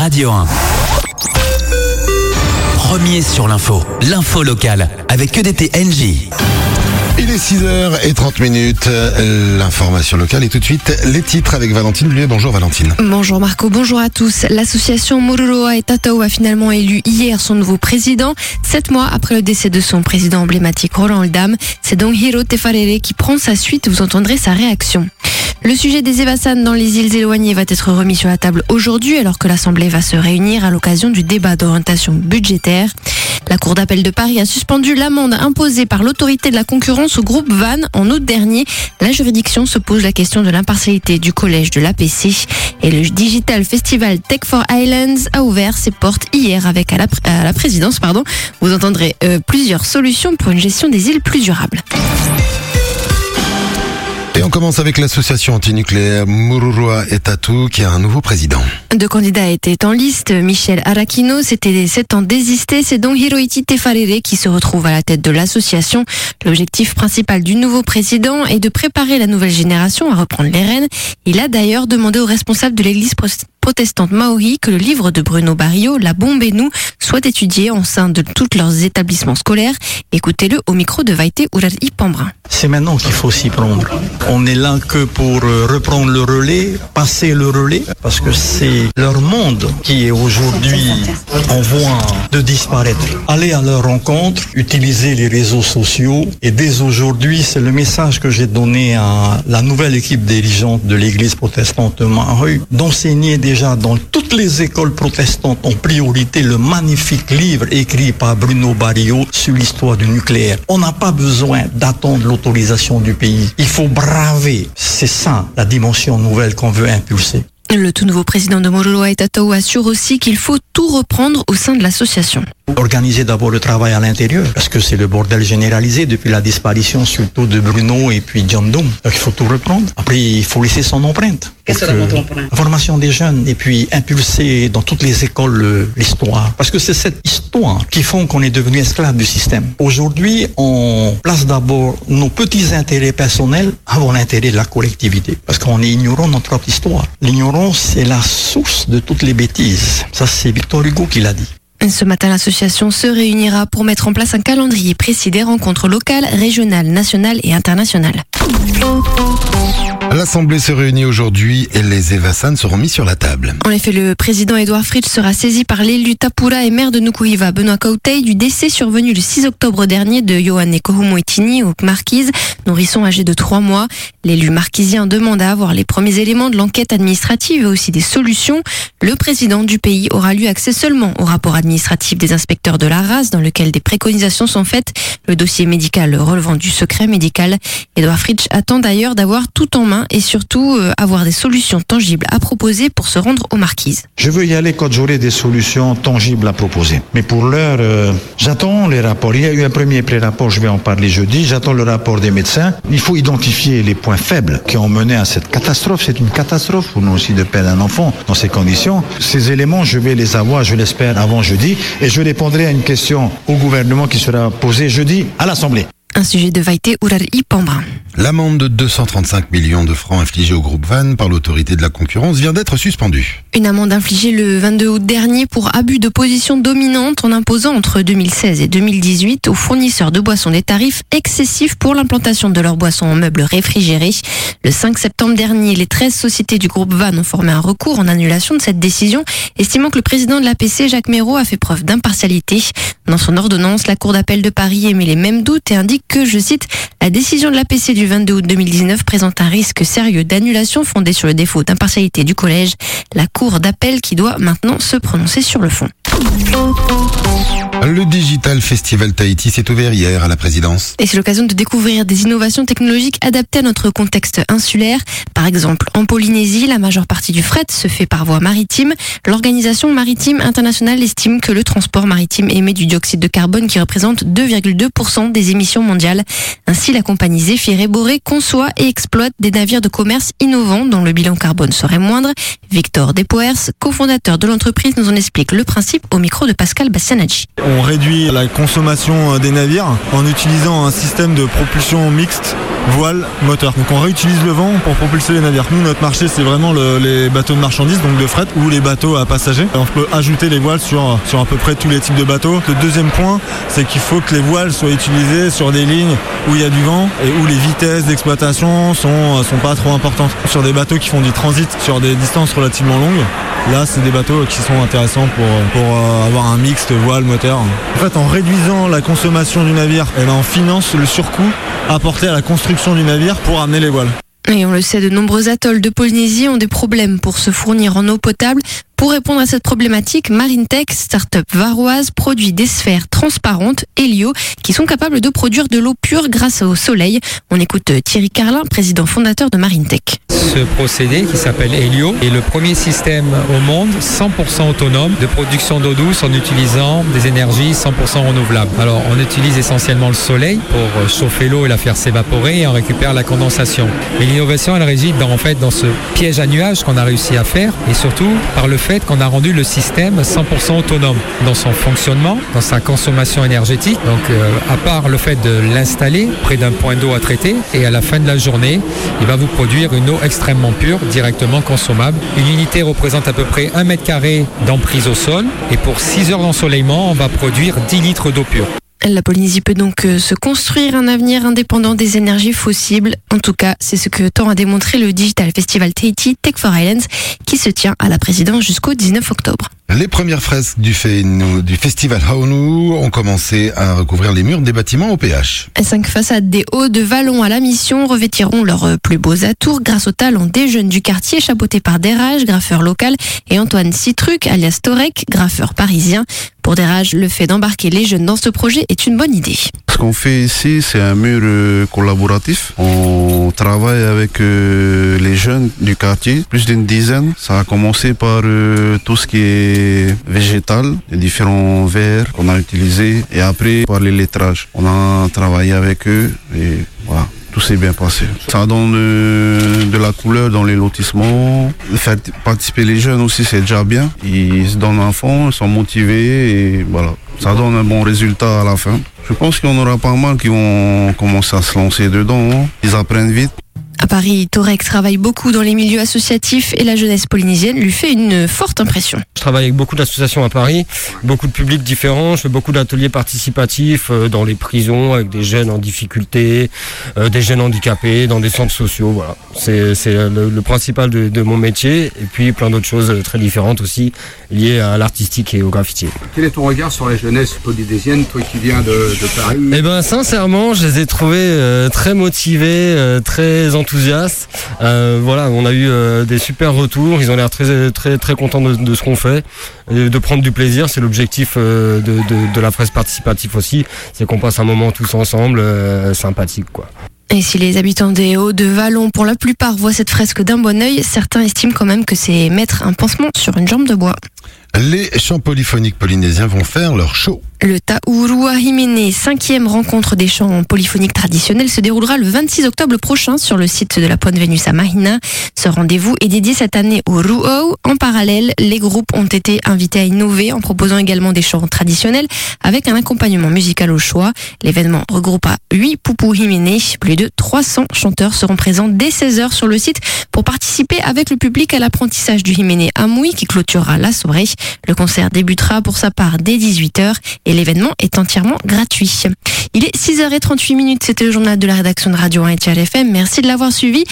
Radio 1. Premier sur l'info locale avec EDT NJ. Il est 6h30, l'information locale et tout de suite les titres avec Valentine Bluet. Bonjour Valentine. Bonjour Marco, bonjour à tous. L'association Mururoa et Tatao a finalement élu hier son nouveau président. 7 mois après le décès de son président emblématique Roland Oldam, c'est donc Hiro Tefarere qui prend sa suite. Vous entendrez sa réaction. Le sujet des Evasan dans les îles éloignées va être remis sur la table aujourd'hui alors que l'Assemblée va se réunir à l'occasion du débat d'orientation budgétaire. La Cour d'appel de Paris a suspendu l'amende imposée par l'autorité de la concurrence au groupe Van en août dernier. La juridiction se pose la question de l'impartialité du collège de l'APC. Et le Digital Festival Tech for Islands a ouvert ses portes hier avec à la présidence. Vous entendrez plusieurs solutions pour une gestion des îles plus durable. Et on commence avec l'association antinucléaire Mururoa et Tatao qui a un nouveau président. 2 candidats étaient en liste. Michel Arakino s'était 7 ans désisté. C'est donc Hirohiti Tefarere qui se retrouve à la tête de l'association. L'objectif principal du nouveau président est de préparer la nouvelle génération à reprendre les rênes. Il a d'ailleurs demandé aux responsables de l'église protestante maori que le livre de Bruno Barrio, La Bombe et nous, soit étudié en sein de tous leurs établissements scolaires. Écoutez-le au micro de Vaïté Urari Pambrin. C'est maintenant qu'il faut s'y prendre. On n'est là que pour reprendre le relais, passer le relais, parce que c'est leur monde qui est aujourd'hui en voie de disparaître. Aller à leur rencontre, utiliser les réseaux sociaux, et dès aujourd'hui, c'est le message que j'ai donné à la nouvelle équipe dirigeante de l'église protestante de Maui, d'enseigner déjà dans toutes les écoles protestantes en priorité le magnifique livre écrit par Bruno Barrio sur l'histoire du nucléaire. On n'a pas besoin d'attendre l'autorisation du pays. Il faut braver. C'est ça la dimension nouvelle qu'on veut impulser. Le tout nouveau président de Mururoa et Tatao assure aussi qu'il faut tout reprendre au sein de l'association. Organiser d'abord le travail à l'intérieur, parce que c'est le bordel généralisé depuis la disparition surtout de Bruno et puis John Doom. Donc il faut tout reprendre. Après, il faut laisser son empreinte. Qu'est-ce que c'est votre empreinte ? La formation des jeunes et puis impulser dans toutes les écoles l'histoire. Parce que c'est cette histoire qui font qu'on est devenu esclave du système. Aujourd'hui, on place d'abord nos petits intérêts personnels avant l'intérêt de la collectivité. Parce qu'on est ignorant de notre propre histoire. L'ignorance, c'est la source de toutes les bêtises. Ça, c'est Victor Hugo qui l'a dit. Ce matin, l'association se réunira pour mettre en place un calendrier précis des rencontres locales, régionales, nationales et internationales. L'Assemblée se réunit aujourd'hui et les Evasan seront mis sur la table. En effet, le président Edouard Fritsch sera saisi par l'élu Tapura et maire de Nukuhiva, Benoît Kautei, du décès survenu le 6 octobre dernier de Ioane Kohumoitini aux Marquises, nourrisson âgé de 3 mois. L'élu marquisien demande à avoir les premiers éléments de l'enquête administrative et aussi des solutions. Le président du pays aura eu accès seulement au rapport administratif des inspecteurs de la RAS dans lequel des préconisations sont faites. Le dossier médical relevant du secret médical. Edouard Fritsch attend d'ailleurs d'avoir tout en main et surtout avoir des solutions tangibles à proposer pour se rendre aux Marquises. Je veux y aller quand j'aurai des solutions tangibles à proposer. Mais pour l'heure, j'attends les rapports. Il y a eu un premier pré-rapport, je vais en parler jeudi. J'attends le rapport des médecins. Il faut identifier les points faibles qui ont mené à cette catastrophe. C'est une catastrophe pour nous aussi de perdre un enfant dans ces conditions. Ces éléments, je vais les avoir, je l'espère, avant jeudi. Et je répondrai à une question au gouvernement qui sera posée jeudi à l'Assemblée. Un sujet de Vaïté Urari Pambrin. L'amende de 235 millions de francs infligée au groupe Van par l'autorité de la concurrence vient d'être suspendue. Une amende infligée le 22 août dernier pour abus de position dominante en imposant entre 2016 et 2018 aux fournisseurs de boissons des tarifs excessifs pour l'implantation de leurs boissons en meubles réfrigérés. Le 5 septembre dernier, les 13 sociétés du groupe Van ont formé un recours en annulation de cette décision, estimant que le président de l'APC, Jacques Méraud, a fait preuve d'impartialité. Dans son ordonnance, la Cour d'appel de Paris émet les mêmes doutes et indique que, je cite, la décision de l'APC du 22 août 2019 présente un risque sérieux d'annulation fondé sur le défaut d'impartialité du collège. La Cour d'appel qui doit maintenant se prononcer sur le fond. Le Digital Festival Tahiti s'est ouvert hier à la présidence. Et c'est l'occasion de découvrir des innovations technologiques adaptées à notre contexte insulaire. Par exemple, en Polynésie, la majeure partie du fret se fait par voie maritime. L'Organisation maritime internationale estime que le transport maritime émet du dioxyde de carbone qui représente 2,2% des émissions mondiales. Ainsi, la compagnie Zéphyr et Boré conçoit et exploite des navires de commerce innovants dont le bilan carbone serait moindre. Victor Despoers, cofondateur de l'entreprise, nous en explique le principe au micro de Pascal Bastianacci. on réduit la consommation des navires en utilisant un système de propulsion mixte voile, moteur. Donc on réutilise le vent pour propulser les navires. Nous, notre marché, c'est vraiment les bateaux de marchandises, donc de fret, ou les bateaux à passagers. On peut ajouter les voiles sur à peu près tous les types de bateaux. Le deuxième point, c'est qu'il faut que les voiles soient utilisées sur des lignes où il y a du vent et où les vitesses d'exploitation sont pas trop importantes. Sur des bateaux qui font du transit sur des distances relativement longues, là, c'est des bateaux qui sont intéressants pour avoir un mixte voile-moteur. En fait, en réduisant la consommation du navire, on finance le surcoût apporté à la construction du navire pour amener les voiles. Et on le sait, de nombreux atolls de Polynésie ont des problèmes pour se fournir en eau potable. Pour répondre à cette problématique, Marintech, start-up varoise, produit des sphères transparentes, Helio, qui sont capables de produire de l'eau pure grâce au soleil. On écoute Thierry Carlin, président fondateur de Marintech. Ce procédé, qui s'appelle Helio, est le premier système au monde 100% autonome de production d'eau douce en utilisant des énergies 100% renouvelables. Alors, on utilise essentiellement le soleil pour chauffer l'eau et la faire s'évaporer et on récupère la condensation. Et l'innovation, elle réside dans ce piège à nuages qu'on a réussi à faire et surtout par le fait qu'on a rendu le système 100% autonome dans son fonctionnement, dans sa consommation énergétique. Donc, à part le fait de l'installer près d'un point d'eau à traiter et à la fin de la journée, il va vous produire une eau extrêmement pure, directement consommable. Une unité représente à peu près 1 mètre carré d'emprise au sol et pour 6 heures d'ensoleillement, on va produire 10 litres d'eau pure. La Polynésie peut donc se construire un avenir indépendant des énergies fossiles. En tout cas, c'est ce que tend à démontrer le Digital Festival Tahiti Tech for Islands qui se tient à la présidence jusqu'au 19 octobre. Les premières fresques du festival Haonu ont commencé à recouvrir les murs des bâtiments au PH. 5 façades des Hauts de Vallon à la Mission revêtiront leurs plus beaux atours grâce au talent des jeunes du quartier chapeautés par Derage, graffeur local, et Antoine Citruc, alias Torek, graffeur parisien. Pour Derage, le fait d'embarquer les jeunes dans ce projet est une bonne idée. Ce qu'on fait ici, c'est un mur collaboratif. On travaille avec les jeunes du quartier, plus d'une dizaine. Ça a commencé par tout ce qui est végétal, les différents verres qu'on a utilisés, et après par les lettrages. On a travaillé avec eux et voilà. Tout s'est bien passé. Ça donne de la couleur dans les lotissements. Faire participer les jeunes aussi, c'est déjà bien. Ils se donnent à fond, ils sont motivés et voilà. Ça donne un bon résultat à la fin. Je pense qu'il y en aura pas mal qui vont commencer à se lancer dedans. Ils apprennent vite. À Paris, Torek travaille beaucoup dans les milieux associatifs et la jeunesse polynésienne lui fait une forte impression. Je travaille avec beaucoup d'associations à Paris, beaucoup de publics différents. Je fais beaucoup d'ateliers participatifs dans les prisons avec des jeunes en difficulté, des jeunes handicapés, dans des centres sociaux. Voilà, c'est le principal de mon métier. Et puis plein d'autres choses très différentes aussi liées à l'artistique et au graffiti. Quel est ton regard sur la jeunesse polynésienne, toi qui viens de Paris? Eh ben sincèrement, je les ai trouvés très motivés, très enthousiastes. Voilà, on a eu des super retours. Ils ont l'air très contents de ce qu'on fait, de prendre du plaisir. C'est l'objectif de la presse participative aussi, c'est qu'on passe un moment tous ensemble, sympathique quoi. Et si les habitants des Hauts de Vallon, pour la plupart, voient cette fresque d'un bon œil, certains estiment quand même que c'est mettre un pansement sur une jambe de bois. Les chants polyphoniques polynésiens vont faire leur show. Le Taurua Himene, 5e rencontre des chants polyphoniques traditionnels, se déroulera le 26 octobre prochain sur le site de la Pointe Vénus à Mahina. Ce rendez-vous est dédié cette année au Ruau. En parallèle, les groupes ont été invités à innover en proposant également des chants traditionnels avec un accompagnement musical au choix. L'événement regroupera 8 Pupu Himene. Plus de 300 chanteurs seront présents dès 16h sur le site pour participer avec le public à l'apprentissage du Himene Amui qui clôturera la soirée. Le concert débutera pour sa part dès 18h et l'événement est entièrement gratuit. Il est 6h38, c'était le journal de la rédaction de Radio 1 et TRFM. Merci de l'avoir suivi.